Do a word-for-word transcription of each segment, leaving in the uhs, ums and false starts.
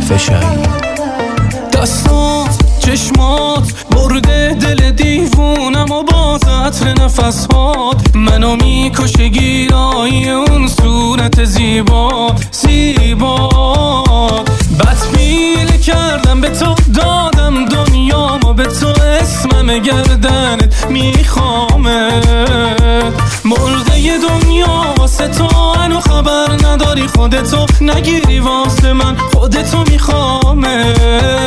فشایی. دستات چشمات برده دل دیوونم و باز عطر نفسات منو میکشه گیرایی اون صورت زیبا زیبا. بدبیل کردم به تو دادم دنیامو به تو اسمم گردنت میخوامت. مرده دنیا واسه تو هنو خبر نداری خودتو نگیری واسه من خودتو میخوامت.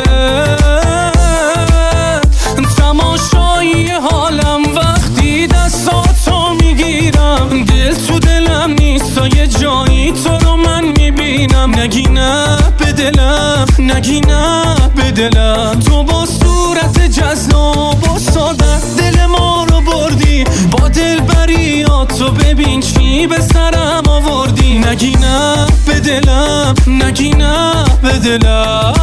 تماشایی حالم وقتی دستاتو میگیرم دل تو دلم نیست تا یه جایی تو رو من میبینم. نگی نه به دلم نگی نه به دلم تو با صورت جذاب و ساده دل ما رو بردی با دل بریاتو ببین چی به سرم آوردی. نگی نه به دلم نگی نه به دلم.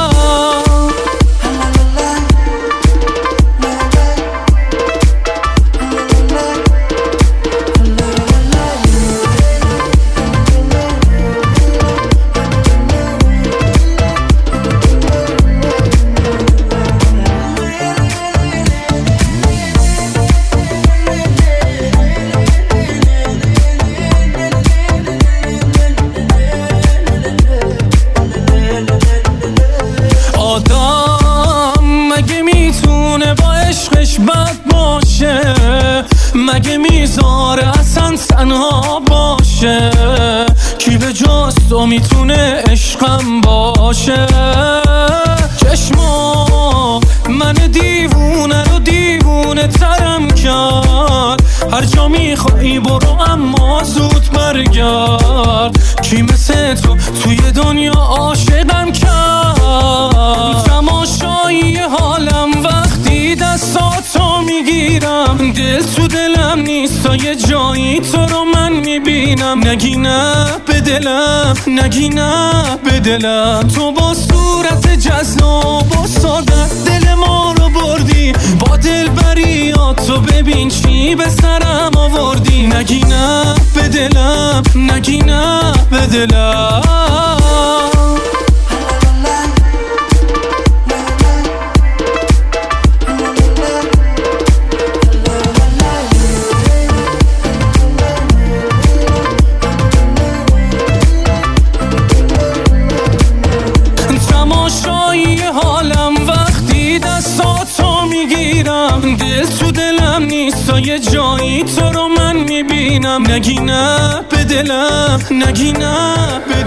بد باشه مگه میذاره اصلا تنها باشه؟ کی به جز تو میتونه عشقم باشه؟ چشما من دیوونه رو دیوونه ترم کرد. هر جا میخوایی برو اما زود برگرد. کی مثل تو توی دنیا عاشقم کرد. تماشایی حالم وقتی دستاتو میگیرم دل تو دلم نیست تا یه جایی تو رو من میبینم. نگی نه به دلم نگی نه به دلم تو با صورت جذاب و ساده دل ما رو بردی با دل بریاتو ببین چی به سرم آوردی. نگی نه به دلم نگی نه به دلم. تماشایی حالم وقتی دستاتو میگیرم دل تو دلم نیست تا یه جایی تو رو من میبینم. نگی نه به دلم نگی نه به